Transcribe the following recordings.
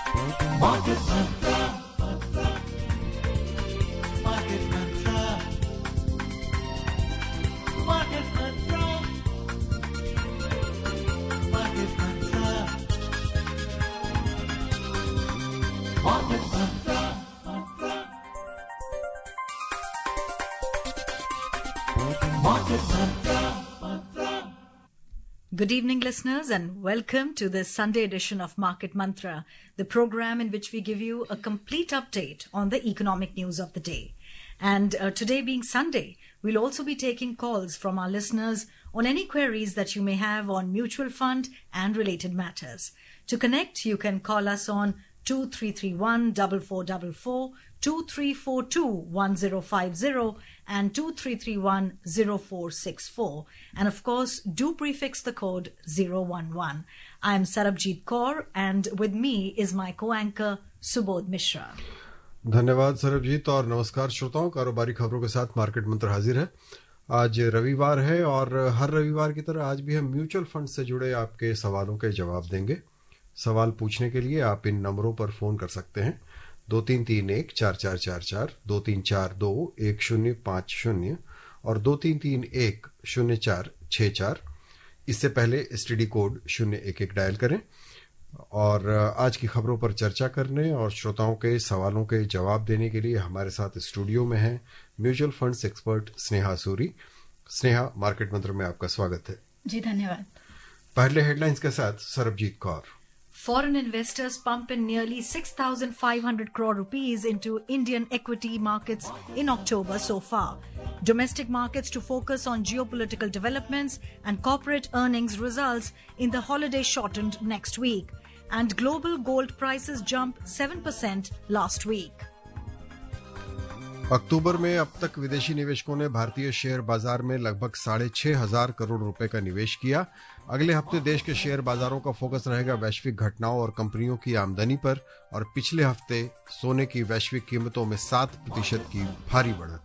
Market Mantra. Market Mantra. Market Mantra. Market Mantra. Market Mantra. Market Mantra. Good evening, listeners, and welcome to this Sunday edition of Market Mantra, the program in which we give you a complete update on the economic news of the day. And today being Sunday, we'll also be taking calls from our listeners on any queries that you may have on mutual fund and related matters. To connect, you can call us on 2331-4444, 2342-1050 and 2331-0464. And of course, do prefix the code 011. I am Sarabjit Kaur and with me is my co-anchor Subodh Mishra. धन्यवाद सरबजीत और नमस्कार श्रोताओं। कारोबारी खबरों के साथ market मंत्र हाजिर है। आज रविवार है और हर रविवार की तरह आज भी हम म्यूचुअल फंड से जुड़े आपके सवालों के जवाब देंगे। सवाल पूछने के लिए आप इन नंबरों पर फोन कर सकते हैं 2331-4444, 2342-1050 और 2331-0464। इससे पहले एसटीडी कोड 011 डायल करें। और आज की खबरों पर चर्चा करने और श्रोताओं के सवालों के जवाब देने के लिए हमारे साथ स्टूडियो में हैं mutual funds expert Sneha Suri. Sneha, market Mantra में आपका स्वागत है। जी धन्यवाद। पहले हेडलाइंस के साथ Sarabjit Kaur. Foreign investors pump in nearly 6,500 crore rupees into Indian equity markets in October so far. Domestic markets to focus on geopolitical developments and corporate earnings results in the holiday shortened next week. And global gold prices jump 7% last week. अक्टूबर में अब तक विदेशी निवेशकों ने भारतीय share बाजार में लगभग 6,500 करोड़ रुपए का निवेश किया। अगले हफ्ते देश के शेयर बाजारों का फोकस रहेगा वैश्विक घटनाओं और कंपनियों की आमदनी पर। और पिछले हफ्ते सोने की वैश्विक कीमतों में 7% की भारी बढ़त।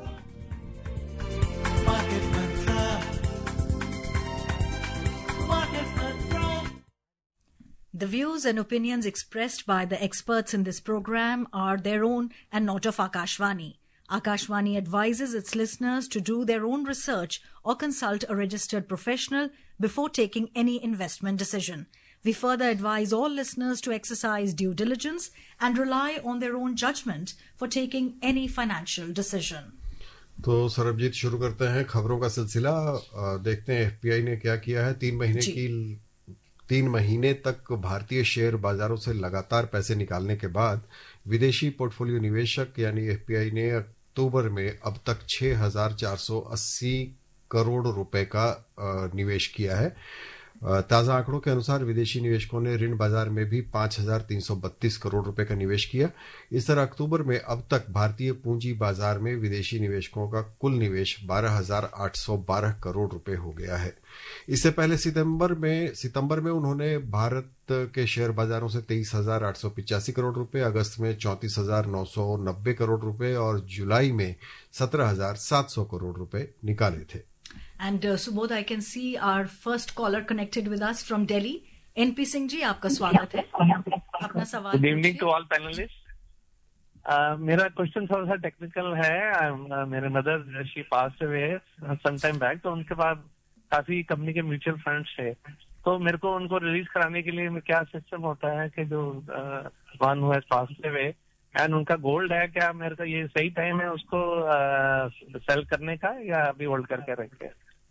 The views and opinions expressed by the experts in this program are their own and not of Akashvani. Akashvani advises its listeners to do their own research or consult a registered professional before taking any investment decision. We further advise all listeners to exercise due diligence and rely on their own judgment for taking any financial decision. तो सरबजीत, शुरू करते हैं खबरों का सिलसिला। देखते हैं FPI ने क्या किया है। 3 महीने तक भारतीय शेयर बाजारों से लगातार पैसे निकालने के बाद विदेशी पोर्टफोलियो निवेशक यानी एफपीआई ने अक्टूबर में अब तक 6,480 करोड़ रुपए का निवेश किया है। ताजा आंकड़ों के अनुसार विदेशी निवेशकों ने ऋण बाजार में भी 5,332 करोड़ रुपए का निवेश किया। इस तरह अक्टूबर में अब तक भारतीय पूंजी बाजार में विदेशी निवेशकों का कुल निवेश 12,812 करोड़ रुपए हो गया है। इससे पहले सितंबर में उन्होंने भारत के शेयर बाजारों से 23,885 करोड़ रुपए, अगस्त में 34,990 करोड़ रुपए और जुलाई में 17,700 करोड़ रुपए निकाले थे। And Subodh, I can see our first caller connected with us from Delhi. NP Singh जी, आपका स्वागत है। अपना सवाल। Good evening to all panelists. मेरा क्वेश्चन थोड़ा सा टेक्निकल है। मेरे मदर शी पास हुए सम टाइम बैक, तो उनके पास काफी कंपनी के म्यूचुअल फंड्स है। तो मेरे को उनको रिलीज कराने के लिए क्या सिस्टम होता है कि जो वन हुआ पास हुए एंड उनका गोल्ड है, क्या मेरे को ये सही टाइम है उसको सेल करने का या अभी होल्ड करके रखे?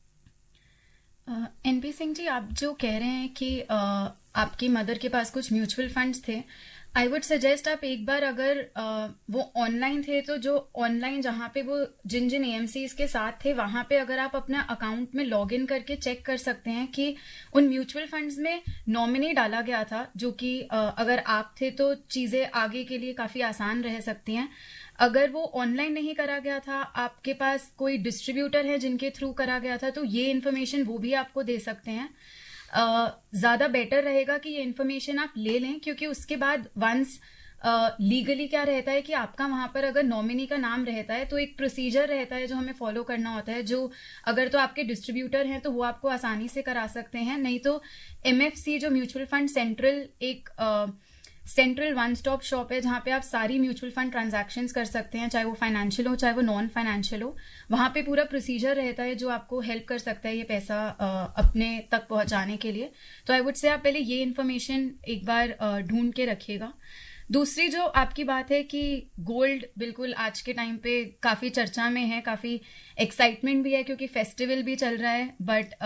एनपी सिंह जी, आप जो कह रहे हैं कि आपकी मदर के पास कुछ म्यूचुअल फंड्स थे, आई वुड सजेस्ट आप एक बार अगर वो ऑनलाइन थे तो जो ऑनलाइन जहां पे वो जिन एएमसीज के साथ थे वहां पे अगर आप अपना अकाउंट में लॉग इन करके चेक कर सकते हैं कि उन म्यूचुअल फंड्स में नॉमिनी डाला गया था, जो कि अगर आप थे तो चीजें आगे के लिए काफी आसान रह सकती हैं। अगर वो ऑनलाइन नहीं करा गया था, आपके पास कोई डिस्ट्रीब्यूटर है जिनके थ्रू करा गया था, तो ये इन्फॉर्मेशन वो भी आपको दे सकते हैं। ज्यादा बेटर रहेगा कि ये इन्फॉर्मेशन आप ले लें, क्योंकि उसके बाद वंस लीगली क्या रहता है कि आपका वहां पर अगर नॉमिनी का नाम रहता है तो एक प्रोसीजर रहता है जो हमें फॉलो करना होता है, जो अगर तो आपके डिस्ट्रीब्यूटर हैं तो वो आपको आसानी से करा सकते हैं, नहीं तो एमएफसी जो म्यूचुअल फंड सेंट्रल एक सेंट्रल वन स्टॉप शॉप है जहां पे आप सारी म्यूचुअल फंड ट्रांजैक्शंस कर सकते हैं, चाहे वो फाइनेंशियल हो चाहे वो नॉन फाइनेंशियल हो। वहां पे पूरा प्रोसीजर रहता है जो आपको हेल्प कर सकता है ये पैसा अपने तक पहुंचाने के लिए। तो आई वुड से आप पहले ये इन्फॉर्मेशन एक बार ढूंढ के रखिएगा। दूसरी जो आपकी बात है कि गोल्ड बिल्कुल आज के टाइम पे काफी चर्चा में है, काफी एक्साइटमेंट भी है क्योंकि फेस्टिवल भी चल रहा है,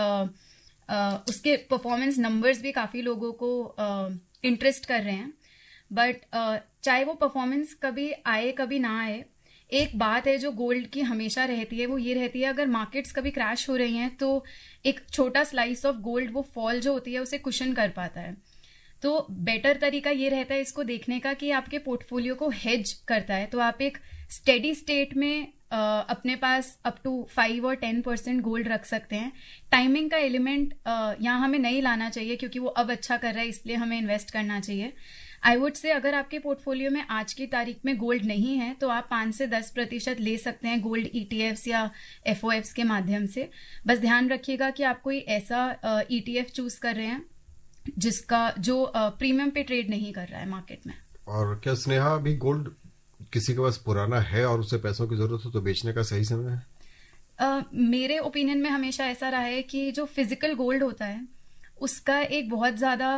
बट उसके परफॉर्मेंस नंबर्स भी काफी लोगों को इंटरेस्ट कर रहे हैं। बट चाहे वो परफॉर्मेंस कभी आए कभी ना आए, एक बात है जो गोल्ड की हमेशा रहती है, वो ये रहती है अगर मार्केट्स कभी क्रैश हो रही हैं तो एक छोटा स्लाइस ऑफ गोल्ड वो फॉल जो होती है उसे कुशन कर पाता है। तो बेटर तरीका ये रहता है इसको देखने का कि आपके पोर्टफोलियो को हेज करता है। तो आप एक स्टेडी स्टेट में अपने पास अप टू 5 और 10% गोल्ड रख सकते हैं। टाइमिंग का एलिमेंट यहाँ हमें नहीं लाना चाहिए क्योंकि वो अब अच्छा कर रहा है इसलिए हमें इन्वेस्ट करना चाहिए। आई वुड से अगर आपके पोर्टफोलियो में आज की तारीख में गोल्ड नहीं है तो आप 5 से 10% ले सकते हैं गोल्ड ETFs या FOFs के माध्यम से। बस ध्यान रखिएगा कि आप कोई ऐसा ETF चूज कर रहे हैं जिसका जो प्रीमियम पे ट्रेड नहीं कर रहा है मार्केट में। और क्या स्नेहा, अभी गोल्ड किसी के पास पुराना है और उसे पैसों की जरूरत हो तो बेचने का सही समय है? मेरे ओपिनियन में हमेशा ऐसा रहा है कि जो फिजिकल गोल्ड होता है उसका एक बहुत ज्यादा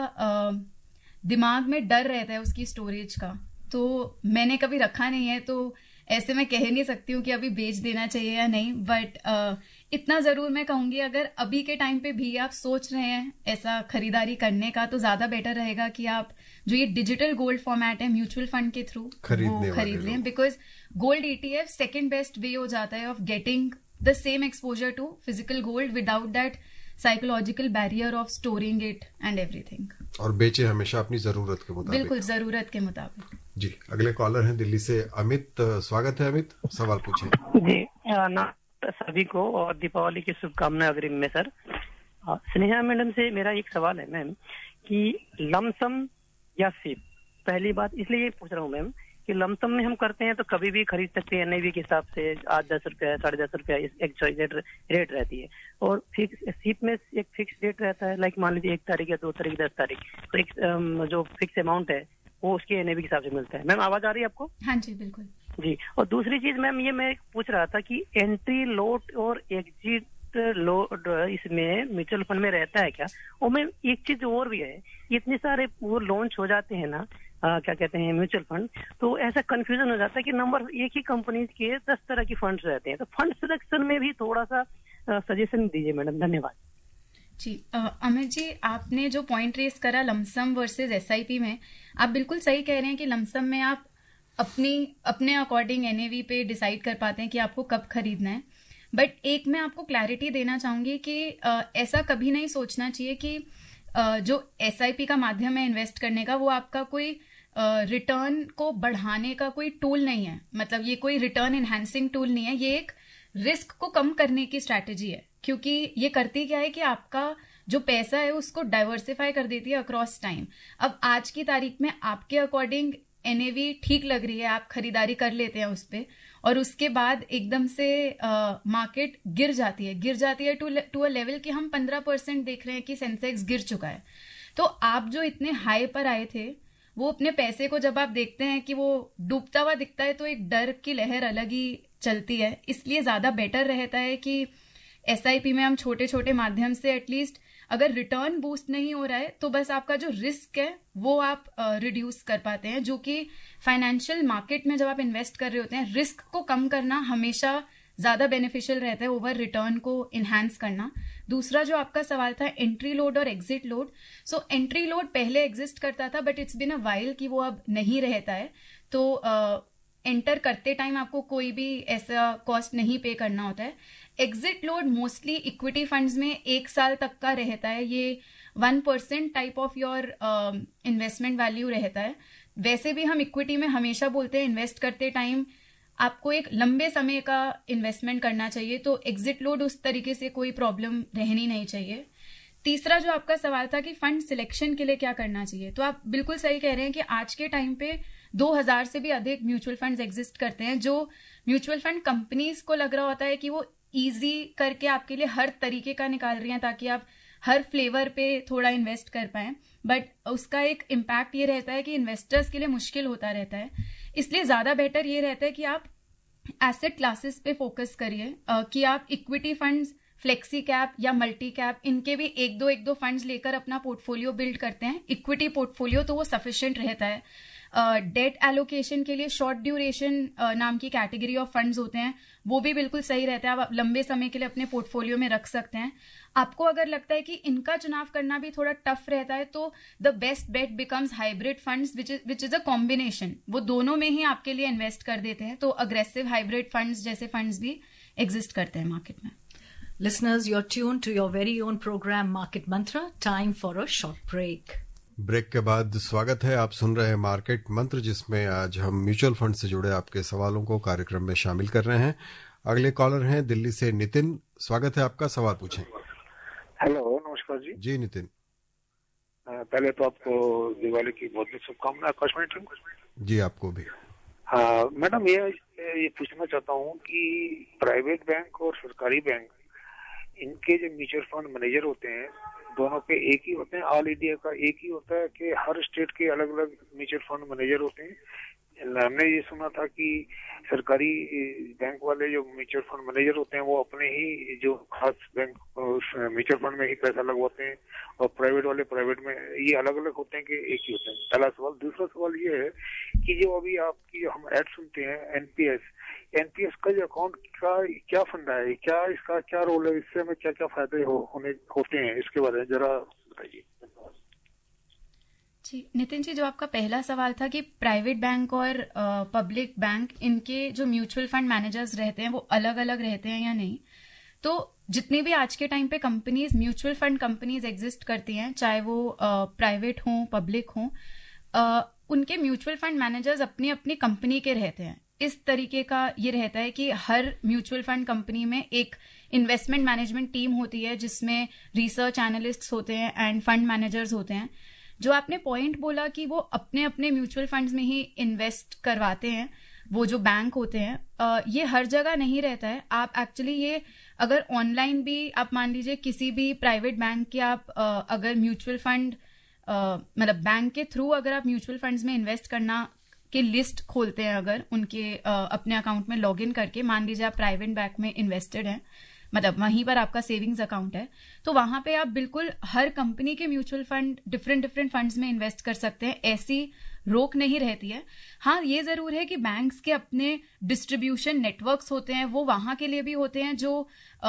दिमाग में डर रहता है उसकी स्टोरेज का। तो मैंने कभी रखा नहीं है तो ऐसे मैं कह नहीं सकती हूँ कि अभी बेच देना चाहिए या नहीं, बट इतना जरूर मैं कहूंगी अगर अभी के टाइम पे भी आप सोच रहे हैं ऐसा खरीदारी करने का तो ज्यादा बेटर रहेगा कि आप जो ये डिजिटल गोल्ड फॉर्मेट है म्यूचुअल फंड के थ्रू वो खरीद लें, because gold ETF second best way हो जाता है of getting the same exposure to physical gold without that psychological barrier of storing it and everything. और बेचे हमेशा अपनी जरूरत के मुताबिक। बिल्कुल जरूरत के मुताबिक। जी, अगले कॉलर हैं दिल्ली से अमित। स्वागत है अमित, सवाल पूछें। जी सभी को और दीपावली की शुभकामनाएं अग्रिम में सर। स्नेहा मैडम से मेरा एक सवाल है मैम कि लमसम या सिप, पहली बात इसलिए ये पूछ रहा हूँ मैम कि लमसम में हम करते हैं तो कभी भी खरीद सकते हैं NAV के हिसाब से, 8-10 रुपया 10.5 रुपया एक रेट रहती है, और फिक्स सिप में एक फिक्स रेट रहता है, लाइक मान लीजिए 1 तारीख या 2 तारीख 10 तारीख, तो एक जो फिक्स अमाउंट है वो उसके NAV के हिसाब से मिलता है। मैम आवाज आ रही है आपको? हाँ जी बिल्कुल जी। और दूसरी चीज मैम ये मैं पूछ रहा था कि एंट्री लोड और एग्जिट लोड इसमें म्यूचुअल फंड में रहता है क्या? और मैम एक चीज और भी है, इतने सारे वो लॉन्च हो जाते हैं ना क्या कहते हैं म्यूचुअल फंड, तो ऐसा कंफ्यूजन हो जाता है कि नंबर एक ही कंपनी के 10 तरह की फंड्स रहते हैं, तो फंड सिलेक्शन में भी थोड़ा सा सजेशन दीजिए मैडम। धन्यवाद जी। अमित जी, आपने जो पॉइंट रेस करा लमसम वर्सेस SIP में, आप बिल्कुल सही कह रहे हैं कि लमसम में आप अपने अकॉर्डिंग NAV पे डिसाइड कर पाते हैं कि आपको कब खरीदना है। बट एक मैं आपको क्लैरिटी देना चाहूंगी कि ऐसा कभी नहीं सोचना चाहिए कि जो SIP का माध्यम है इन्वेस्ट करने का वो आपका कोई रिटर्न को बढ़ाने का कोई टूल नहीं है। मतलब ये कोई रिटर्न एनहांसिंग टूल नहीं है, ये एक रिस्क को कम करने की स्ट्रैटेजी है। क्योंकि ये करती क्या है कि आपका जो पैसा है उसको डाइवर्सिफाई कर देती है अक्रॉस टाइम। अब आज की तारीख में आपके अकॉर्डिंग NAV ठीक लग रही है, आप खरीदारी कर लेते हैं उस पे, और उसके बाद एकदम से मार्केट गिर जाती है टू अ लेवल कि हम 15% देख रहे हैं कि सेंसेक्स गिर चुका है। तो आप जो इतने हाई पर आए थे वो अपने पैसे को जब आप देखते हैं कि वो डूबता हुआ दिखता है तो एक डर की लहर अलग ही चलती है। इसलिए ज्यादा बेटर रहता है कि SIP में हम छोटे छोटे माध्यम से एटलीस्ट अगर रिटर्न बूस्ट नहीं हो रहा है तो बस आपका जो रिस्क है वो आप रिड्यूस कर पाते हैं, जो कि फाइनेंशियल मार्केट में जब आप इन्वेस्ट कर रहे होते हैं रिस्क को कम करना हमेशा ज्यादा बेनिफिशियल रहता है ओवर रिटर्न को इनहैंस करना। दूसरा जो आपका सवाल था एंट्री लोड और exit load, so entry load पहले एग्जिस्ट करता था but it's been a while कि वो अब नहीं रहता है। तो एंटर करते टाइम आपको कोई भी ऐसा कॉस्ट नहीं पे करना होता है। Exit load mostly equity funds में 1 साल तक का रहता है, ये 1% type of your investment value रहता है। वैसे भी हम इक्विटी में हमेशा बोलते हैं इन्वेस्ट करते टाइम आपको एक लंबे समय का इन्वेस्टमेंट करना चाहिए, तो एग्जिट लोड उस तरीके से कोई प्रॉब्लम रहनी नहीं चाहिए। तीसरा जो आपका सवाल था कि फंड सिलेक्शन के लिए क्या करना चाहिए, तो आप बिल्कुल सही कह रहे हैं कि आज के टाइम पे 2000 से भी अधिक म्यूचुअल फंड्स एग्जिस्ट करते हैं, जो म्यूचुअल फंड कंपनीज को लग रहा होता है कि वो इजी करके आपके लिए हर तरीके का निकाल रही हैं ताकि आप हर फ्लेवर पे थोड़ा इन्वेस्ट कर पाएं, बट उसका एक इम्पैक्ट ये रहता है कि इन्वेस्टर्स के लिए मुश्किल होता रहता है। इसलिए ज्यादा बेटर ये रहता है कि आप एसेट क्लासेस पे फोकस करिए, कि आप इक्विटी फंड्स, फ्लेक्सी कैप या मल्टी कैप, इनके भी एक दो फंड्स लेकर अपना पोर्टफोलियो बिल्ड करते हैं। इक्विटी पोर्टफोलियो तो वो सफिशिएंट रहता है। डेट एलोकेशन के लिए शॉर्ट ड्यूरेशन नाम की कैटेगरी ऑफ फंड्स होते हैं, वो भी बिल्कुल सही रहता है, आप लंबे समय के लिए अपने पोर्टफोलियो में रख सकते हैं। आपको अगर लगता है कि इनका चुनाव करना भी थोड़ा टफ रहता है तो the best bet becomes hybrid funds which is a combination. वो दोनों में ही आपके लिए इन्वेस्ट कर देते हैं, तो अग्रेसिव हाइब्रिड फंड्स जैसे फंड्स भी एग्जिस्ट करते हैं मार्केट में। Listeners, you're tuned to your very own program Market Mantra. Time for a short break. Break के बाद स्वागत है। आप सुन रहे हैं मार्केट मंत्र, जिसमें आज हम म्यूचुअल फंड से जुड़े आपके सवालों को कार्यक्रम में शामिल कर रहे हैं। अगले कॉलर हैं दिल्ली से नितिन। स्वागत है आपका, सवाल पूछें। हेलो, नमस्कार जी। जी नितिन। पहले तो आपको दिवाली की बहुत बहुत शुभकामनाएं आकाशवाणी टीम। जी आपको भी। हाँ मैडम, ये पूछना चाहता हूँ कि प्राइवेट बैंक और सरकारी बैंक, इनके जो म्यूचुअल फंड मैनेजर होते हैं, दोनों के एक ही होते हैं? ऑल इंडिया का एक ही होता है कि हर स्टेट के अलग अलग म्यूचुअल फंड मैनेजर होते हैं? हमने ये सुना था कि सरकारी बैंक वाले जो म्यूचुअल फंड मैनेजर होते हैं वो अपने ही जो खास बैंक म्यूचुअल फंड में ही पैसा लगवाते हैं, और प्राइवेट वाले प्राइवेट में। ये अलग अलग होते हैं कि एक ही होते हैं? पहला सवाल। दूसरा सवाल ये है कि जो अभी आपकी हम ऐड सुनते हैं एनपीएस का जो अकाउंट का क्या फंडा है, क्या इसका क्या रोल है, इससे हमें क्या क्या फायदे होते हैं, इसके बारे में जरा बताइए। जी नितिन जी, जो आपका पहला सवाल था कि प्राइवेट बैंक और पब्लिक बैंक, इनके जो म्यूचुअल फंड मैनेजर्स रहते हैं वो अलग अलग रहते हैं या नहीं, तो जितनी भी आज के टाइम पे companies, mutual fund companies exist करती हैं, चाहे वो प्राइवेट हों पब्लिक हों, उनके म्यूचुअल फंड मैनेजर्स अपनी अपनी कंपनी के रहते हैं। इस तरीके का ये रहता है कि हर म्यूचुअल फंड कंपनी में एक इन्वेस्टमेंट मैनेजमेंट टीम होती है, जिसमें रिसर्च एनालिस्ट्स होते हैं एंड फंड मैनेजर्स होते हैं। जो आपने पॉइंट बोला कि वो अपने अपने म्यूचुअल फंड्स में ही इन्वेस्ट करवाते हैं, वो जो बैंक होते हैं, ये हर जगह नहीं रहता है। आप एक्चुअली ये अगर ऑनलाइन भी आप मान लीजिए किसी भी प्राइवेट बैंक के आप अगर म्यूचुअल फंड मतलब बैंक के थ्रू अगर आप म्यूचुअल फंड्स में इन्वेस्ट करना की लिस्ट खोलते हैं, अगर उनके अपने अकाउंट में लॉग इन करके, मान लीजिए आप प्राइवेट बैंक में इन्वेस्टेड हैं, मतलब वहीं पर आपका सेविंग्स अकाउंट है, तो वहां पे आप बिल्कुल हर कंपनी के म्यूचुअल फंड डिफरेंट फंड्स में इन्वेस्ट कर सकते हैं, ऐसी रोक नहीं रहती है। हाँ, ये जरूर है कि बैंक्स के अपने डिस्ट्रीब्यूशन नेटवर्क्स होते हैं, वो वहां के लिए भी होते हैं जो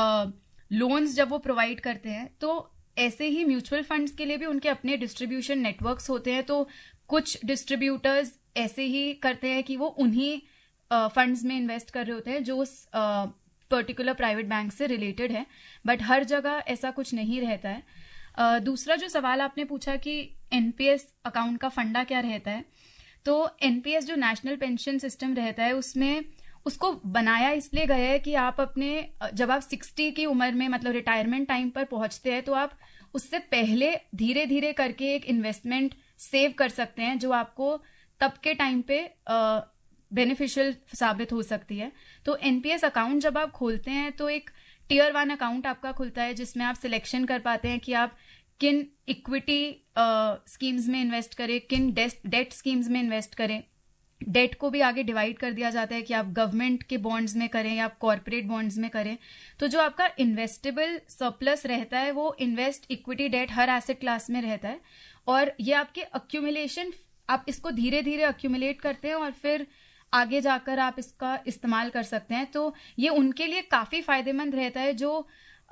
लोन्स जब वो प्रोवाइड करते हैं, तो ऐसे ही म्यूचुअल फंड्स के लिए भी उनके अपने डिस्ट्रीब्यूशन नेटवर्क्स होते हैं। तो कुछ डिस्ट्रीब्यूटर्स ऐसे ही करते हैं कि वो उन्हीं फंड्स में इन्वेस्ट कर रहे होते हैं जो उस पर्टिकुलर प्राइवेट बैंक से रिलेटेड है, बट हर जगह ऐसा कुछ नहीं रहता है। दूसरा जो सवाल आपने पूछा कि एनपीएस अकाउंट का फंडा क्या रहता है, तो एनपीएस जो नेशनल पेंशन सिस्टम रहता है, उसमें उसको बनाया इसलिए गया है कि आप अपने जब आप 60 की उम्र में मतलब रिटायरमेंट टाइम पर पहुंचते हैं, तो आप उससे पहले धीरे धीरे करके एक इन्वेस्टमेंट सेव कर सकते हैं, जो आपको तब के टाइम पे बेनिफिशियल साबित हो सकती है। तो एनपीएस अकाउंट जब आप खोलते हैं तो एक टियर 1 अकाउंट आपका खुलता है, जिसमें आप सिलेक्शन कर पाते हैं कि आप किन इक्विटी स्कीम्स में इन्वेस्ट करें, किन डेट स्कीम्स में इन्वेस्ट करें। डेट को भी आगे डिवाइड कर दिया जाता है कि आप गवर्नमेंट के बॉन्ड्स में करें या आप कॉर्पोरेट बॉन्ड्स में करें। तो जो आपका इन्वेस्टेबल सरप्लस रहता है वो इन्वेस्ट, इक्विटी, डेट हर एसेट क्लास में रहता है, और ये आपके अक्यूमुलेशन, आप इसको धीरे धीरे अक्यूमुलेट करते हैं और फिर आगे जाकर आप इसका इस्तेमाल कर सकते हैं। तो ये उनके लिए काफी फायदेमंद रहता है जो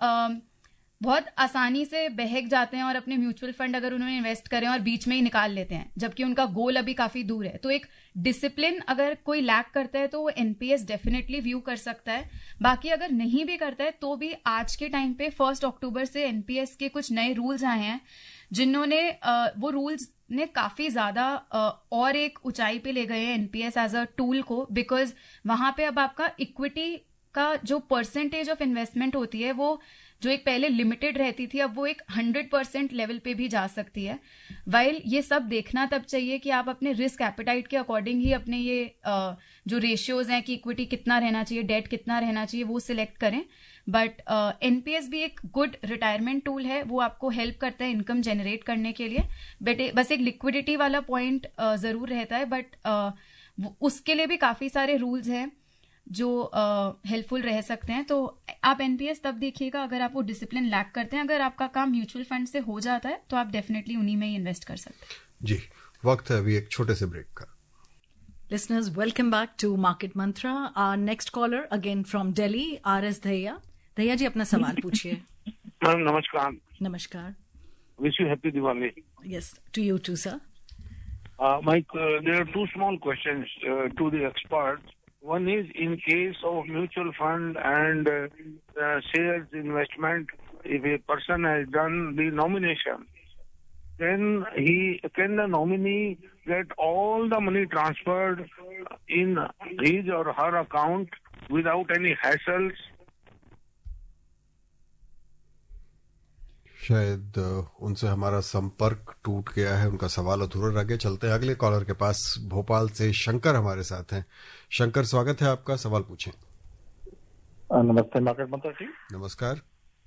बहुत आसानी से बहक जाते हैं और अपने म्यूचुअल फंड अगर उन्होंने इन्वेस्ट करें और बीच में ही निकाल लेते हैं, जबकि उनका गोल अभी काफी दूर है। तो एक डिसिप्लिन अगर कोई लैक करता है तो वो एनपीएस डेफिनेटली व्यू कर सकता है। बाकी अगर नहीं भी करता है तो भी आज के टाइम पे 1 अक्टूबर से एनपीएस के कुछ नए रूल्स आए हैं, जिन्होंने वो रूल्स ने काफी ज्यादा और एक ऊंचाई पे ले गए हैं एनपीएस एज अ टूल को, बिकॉज वहां पे अब आपका इक्विटी का जो परसेंटेज ऑफ इन्वेस्टमेंट होती है वो जो एक पहले लिमिटेड रहती थी अब वो एक 100% लेवल पे भी जा सकती है. वाइल ये सब देखना तब चाहिए कि आप अपने रिस्क एपेटाइट के अकॉर्डिंग ही अपने ये जो रेशियोज हैं कि इक्विटी कितना रहना चाहिए, डेट कितना रहना चाहिए, वो सिलेक्ट करें. बट एनपीएस भी एक गुड रिटायरमेंट टूल है, वो आपको हेल्प करता है इनकम जनरेट करने के लिए. बस एक लिक्विडिटी वाला पॉइंट जरूर रहता है, बट उसके लिए भी काफी सारे रूल्स हैं जो हेल्पफुल रह सकते हैं. तो आप एनपीएस तब देखिएगा अगर आप वो डिसिप्लिन लैक करते हैं. अगर आपका काम म्यूचुअल फंड से हो जाता है तो आप डेफिनेटली उन्हीं में ही इन्वेस्ट कर सकते हैं. जी, वक्त है अभी एक छोटे से ब्रेक का. Listeners, welcome back to Market Mantra. Our next caller again from Delhi, R.S. Dhaya. Dhaya जी अपना सवाल पूछिए. मैम नमस्कार. नमस्कार. Wish you happy Diwali. Yes, to you too, sir. Mike, there are two small questions to the experts. One is in case of mutual fund and shares investment, if a person has done the nomination, then can the nominee get all the money transferred in his or her account without any hassles? शायद उनसे हमारा संपर्क टूट गया है, उनका सवाल अधूरा रह गया. चलते हैं अगले कॉलर के पास. भोपाल से शंकर हमारे साथ हैं. शंकर, स्वागत है आपका, सवाल पूछें. नमस्ते मार्केट मंत्र जी. नमस्कार.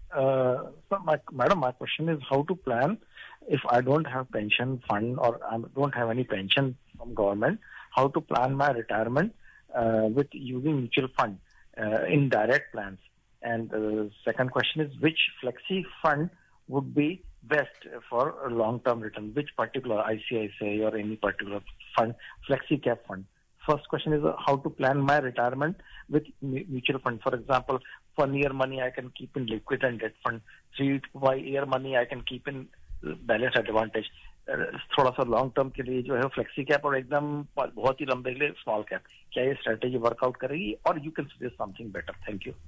Madam, my question is how to plan if I don't have pension fund or I don't have any pension from government, how to plan my retirement with using mutual fund in direct plans. And second question is which flexi fund would be best for a long-term return, which particular ICICI or any particular fund, flexi cap fund. First question is how to plan my retirement with mutual fund. For example, 1 year money I can keep in liquid and debt fund. 3 to 5 year money I can keep in balanced advantage. थोड़ा सा long term के लिए जो है flexi cap और एकदम बहुत ही लंबे के लिए स्मॉल कैप, क्या ये स्ट्रेटेजी वर्कआउट करेगी और you can suggest something better. Thank you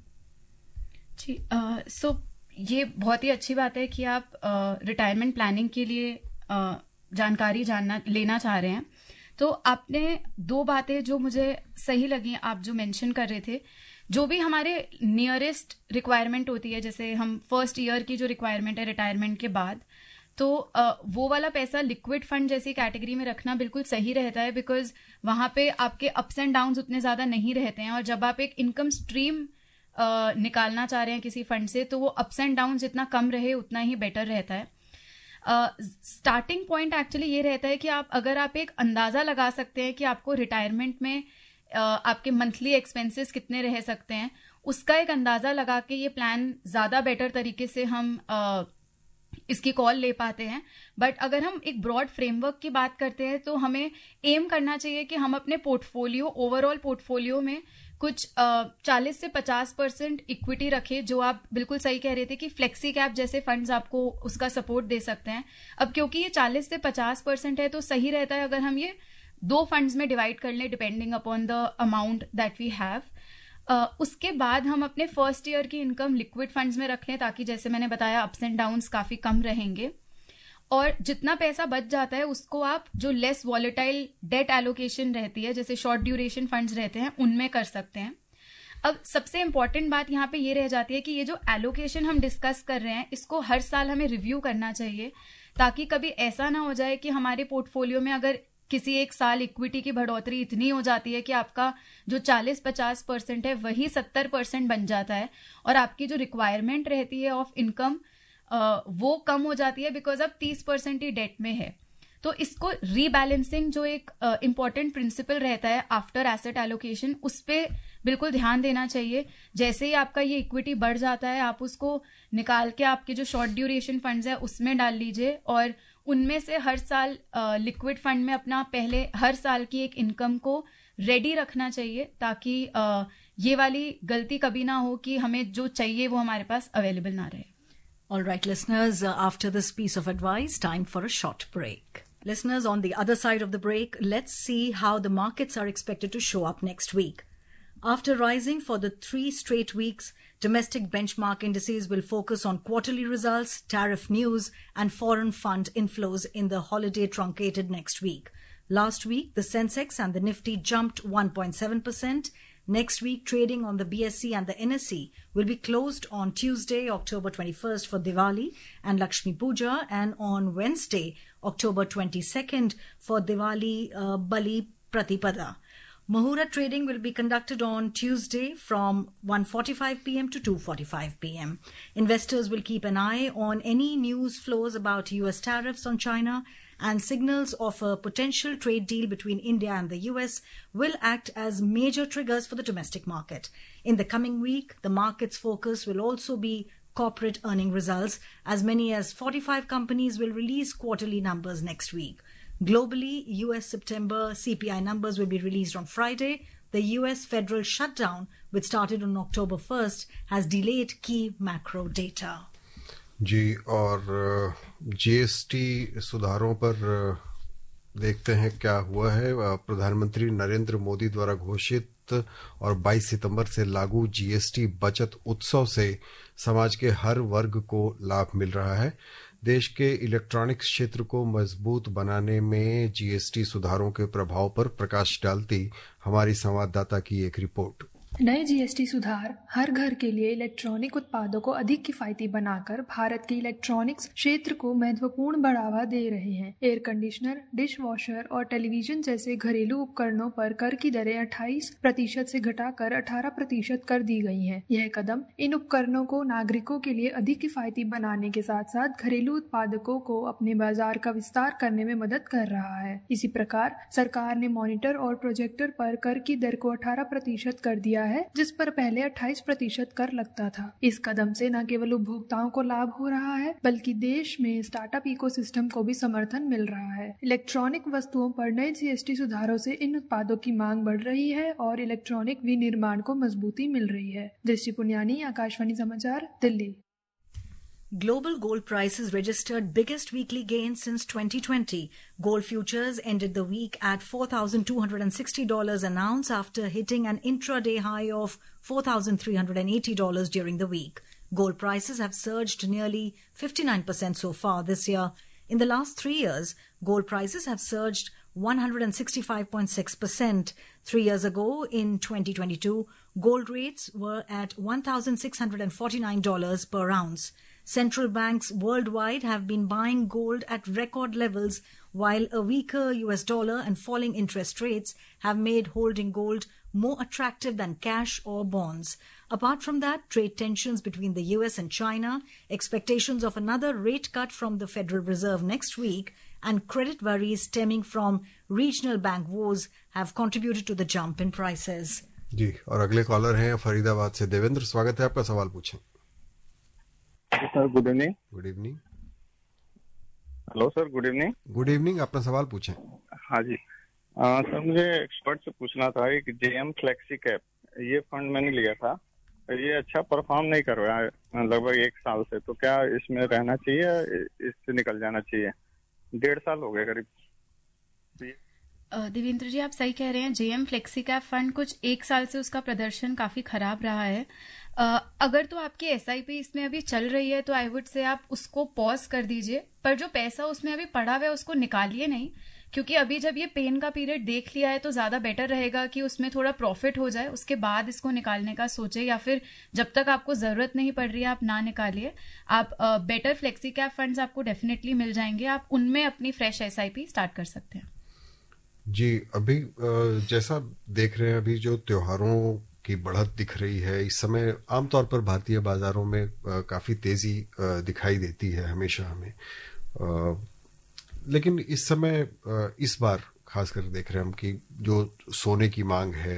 ji. So ये बहुत ही अच्छी बात है कि आप रिटायरमेंट प्लानिंग के लिए जानकारी लेना चाह रहे हैं. तो आपने दो बातें जो मुझे सही लगी आप जो मेंशन कर रहे थे, जो भी हमारे नियरेस्ट रिक्वायरमेंट होती है, जैसे हम फर्स्ट ईयर की जो रिक्वायरमेंट है रिटायरमेंट के बाद, तो वो वाला पैसा लिक्विड फंड जैसी कैटेगरी में रखना बिल्कुल सही रहता है, बिकॉज वहां पे आपके अप्स एंड डाउन्स उतने ज्यादा नहीं रहते हैं. और जब आप एक इनकम स्ट्रीम निकालना चाह रहे हैं किसी फंड से, तो वो अप्स एंड डाउन जितना कम रहे उतना ही बेटर रहता है. स्टार्टिंग पॉइंट एक्चुअली ये रहता है कि अगर आप एक अंदाजा लगा सकते हैं कि आपको रिटायरमेंट में आपके मंथली एक्सपेंसेस कितने रह सकते हैं, उसका एक अंदाजा लगा के ये प्लान ज्यादा बेटर तरीके से हम इसकी कॉल ले पाते हैं. बट अगर हम एक ब्रॉड फ्रेमवर्क की बात करते हैं तो हमें एम करना चाहिए कि हम अपने पोर्टफोलियो, ओवरऑल पोर्टफोलियो में कुछ 40 से 50% इक्विटी रखें. जो आप बिल्कुल सही कह रहे थे कि फ्लेक्सी कैप जैसे फंड्स आपको उसका सपोर्ट दे सकते हैं. अब क्योंकि ये 40 से 50% है तो सही रहता है अगर हम ये 2 फंड्स में डिवाइड कर लें depending upon the amount that we have. उसके बाद हम अपने फर्स्ट ईयर की इनकम लिक्विड फंड्स में रख लें, ताकि जैसे मैंने बताया अप्स एंड डाउन्स काफी कम रहेंगे. और जितना पैसा बच जाता है उसको आप जो लेस वॉलेटाइल डेट एलोकेशन रहती है, जैसे शॉर्ट ड्यूरेशन फंड्स रहते हैं, उनमें कर सकते हैं. अब सबसे इंपॉर्टेंट बात यहाँ पे ये रह जाती है कि ये जो एलोकेशन हम डिस्कस कर रहे हैं इसको हर साल हमें रिव्यू करना चाहिए, ताकि कभी ऐसा ना हो जाए कि हमारे पोर्टफोलियो में अगर किसी एक साल इक्विटी की बढ़ोतरी इतनी हो जाती है कि आपका जो 40-50% है वही 70% बन जाता है और आपकी जो रिक्वायरमेंट रहती है ऑफ इनकम वो कम हो जाती है बिकॉज अब 30% ही डेट में है. तो इसको रीबैलेंसिंग जो एक इम्पॉर्टेंट प्रिंसिपल रहता है आफ्टर एसेट एलोकेशन, उस पर बिल्कुल ध्यान देना चाहिए. जैसे ही आपका ये इक्विटी बढ़ जाता है आप उसको निकाल के आपके जो शॉर्ट ड्यूरेशन फंड्स है उसमें डाल लीजिए और उनमें से हर साल लिक्विड फंड में अपना पहले हर साल की एक इनकम को रेडी रखना चाहिए, ताकि ये वाली गलती कभी ना हो कि हमें जो चाहिए वो हमारे पास अवेलेबल ना रहे. All right, listeners, after this piece of advice, time for a short break. Listeners, on the other side of the break, let's see how the markets are expected to show up next week. After rising for the 3 straight weeks, domestic benchmark indices will focus on quarterly results, tariff news, and foreign fund inflows in the holiday truncated next week. Last week, the Sensex and the Nifty jumped 1.7%, Next week, trading on the BSE and the NSE will be closed on Tuesday, October 21st for Diwali and Lakshmi Puja, and on Wednesday, October 22nd for Diwali Bali Pratipada. Muhurat trading will be conducted on Tuesday from 1:45 p.m. to 2:45 p.m. Investors will keep an eye on any news flows about US tariffs on China, and signals of a potential trade deal between India and the US will act as major triggers for the domestic market. In the coming week, the market's focus will also be corporate earning results. As many as 45 companies will release quarterly numbers next week. Globally, US September CPI numbers will be released on Friday. The US federal shutdown, which started on October 1st, has delayed key macro data. जी, और GST सुधारों पर देखते हैं क्या हुआ है। प्रधानमंत्री नरेंद्र मोदी द्वारा घोषित और 22 सितंबर से लागू जीएसटी बचत उत्सव से समाज के हर वर्ग को लाभ मिल रहा है। देश के इलेक्ट्रॉनिक्स क्षेत्र को मजबूत बनाने में जीएसटी सुधारों के प्रभाव पर प्रकाश डालती हमारी संवाददाता की एक रिपोर्ट। नए जीएसटी सुधार हर घर के लिए इलेक्ट्रॉनिक उत्पादों को अधिक किफायती बनाकर भारत के इलेक्ट्रॉनिक्स क्षेत्र को महत्वपूर्ण बढ़ावा दे रहे हैं। एयर कंडीशनर, डिश वॉशर और टेलीविजन जैसे घरेलू उपकरणों पर कर की दरें 28% से घटाकर 18% कर दी गई हैं। यह कदम इन उपकरणों को नागरिकों के लिए अधिक किफायती बनाने के साथ साथ घरेलू उत्पादकों को अपने बाजार का विस्तार करने में मदद कर रहा है। इसी प्रकार सरकार ने मॉनिटर और प्रोजेक्टर पर कर की दर को 18% कर दिया है, जिस पर पहले 28% कर लगता था। इस कदम से न केवल उपभोक्ताओं को लाभ हो रहा है, बल्कि देश में स्टार्टअप इकोसिस्टम को भी समर्थन मिल रहा है। इलेक्ट्रॉनिक वस्तुओं पर नए जीएसटी सुधारों से इन उत्पादों की मांग बढ़ रही है और इलेक्ट्रॉनिक विनिर्माण को मजबूती मिल रही है। दृष्टि पुनियानी, आकाशवाणी समाचार, Delhi. Global gold prices registered biggest weekly gains since 2020. Gold futures ended the week at $4,260 an ounce after hitting an intraday high of $4,380 during the week. Gold prices have surged nearly 59% so far this year. In the last 3 years, gold prices have surged 165.6%. 3 years ago, in 2022, gold rates were at $1,649 per ounce. Central banks worldwide have been buying gold at record levels, while a weaker US dollar and falling interest rates have made holding gold more attractive than cash or bonds. Apart from that, trade tensions between the US and China, expectations of another rate cut from the Federal Reserve next week, and credit worries stemming from regional bank wars have contributed to the jump in prices. जी, और अगले collar हैं फरीदाबाद से देवेंद्र। स्वागत है आपका, सवाल पूछें। Sir good evening. Good evening. Hello sir, good evening. Good evening, अपना सवाल पूछें। हाँ जी सर, मुझे एक्सपर्ट से पूछना था, एक जेएम फ्लेक्सी कैप ये फंड मैंने लिया था, ये अच्छा परफॉर्म नहीं कर रहा है लगभग 1 साल से, तो क्या इसमें रहना चाहिए, इससे निकल जाना चाहिए? 1.5 साल हो गए करीब। देवेंद्र जी, आप सही कह रहे हैं। जेएम फ्लेक्सी कैप फंड कुछ 1 साल से उसका प्रदर्शन काफी खराब रहा है। अगर तो आपकी एसआईपी इसमें अभी चल रही है तो आई वुड से आप उसको पॉज कर दीजिए, पर जो पैसा उसमें अभी पड़ा हुआ है उसको निकालिए नहीं, क्योंकि अभी जब ये पेन का पीरियड देख लिया है तो ज्यादा बेटर रहेगा कि उसमें थोड़ा प्रॉफिट हो जाए, उसके बाद इसको निकालने का सोचे, या फिर जब तक आपको जरूरत नहीं पड़ रही है आप ना निकालिए। आप बेटर फ्लेक्सी कैप फंड्स आपको डेफिनेटली मिल जाएंगे, आप उनमें अपनी फ्रेश एसआईपी स्टार्ट कर सकते हैं। जी, अभी जैसा देख रहे हैं, अभी जो त्योहारों की बढ़त दिख रही है इस समय, आमतौर पर भारतीय बाजारों में काफी तेजी दिखाई देती है हमेशा हमें, लेकिन इस समय इस बार खासकर देख रहे हैं हम कि जो सोने की मांग है,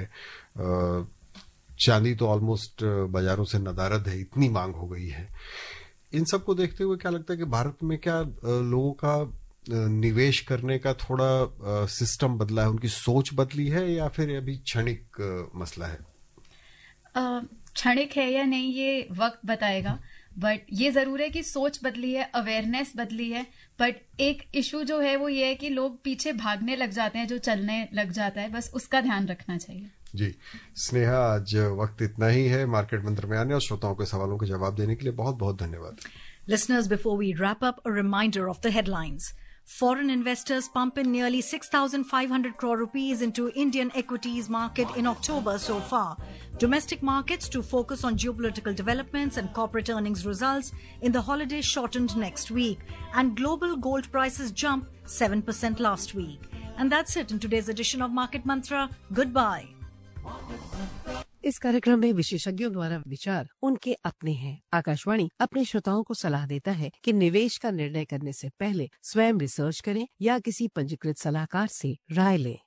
चांदी तो ऑलमोस्ट बाजारों से नदारद है, इतनी मांग हो गई है। इन सबको देखते हुए क्या लगता है कि भारत में क्या लोगों का निवेश करने का थोड़ा सिस्टम बदला है, उनकी सोच बदली है, या फिर अभी क्षणिक मसला है? क्षणिक है या नहीं ये वक्त बताएगा, बट ये जरूर है कि सोच बदली है, अवेयरनेस बदली है। बट एक इशू जो है वो ये है कि लोग पीछे भागने लग जाते हैं जो चलने लग जाता है, बस उसका ध्यान रखना चाहिए। जी स्नेहा, आज वक्त इतना ही है। मार्केट मंत्र में आने और श्रोताओं के सवालों के जवाब देने के लिए बहुत बहुत धन्यवाद। Listeners, before we wrap up, a reminder of the headlines. Foreign investors pump in nearly 6,500 crore rupees into Indian equities market in October so far. Domestic markets to focus on geopolitical developments and corporate earnings results in the holiday shortened next week. And global gold prices jump 7% last week. And that's it in today's edition of Market Mantra. Goodbye. इस कार्यक्रम में विशेषज्ञों द्वारा विचार उनके अपने हैं। आकाशवाणी अपने श्रोताओं को सलाह देता है कि निवेश का निर्णय करने से पहले स्वयं रिसर्च करें या किसी पंजीकृत सलाहकार से राय लें।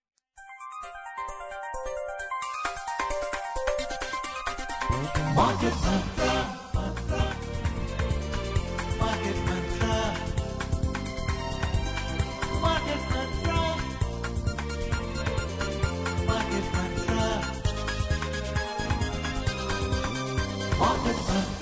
Market Mantra. Market Mantra. Market Mantra. Market Mantra. Market Mantra.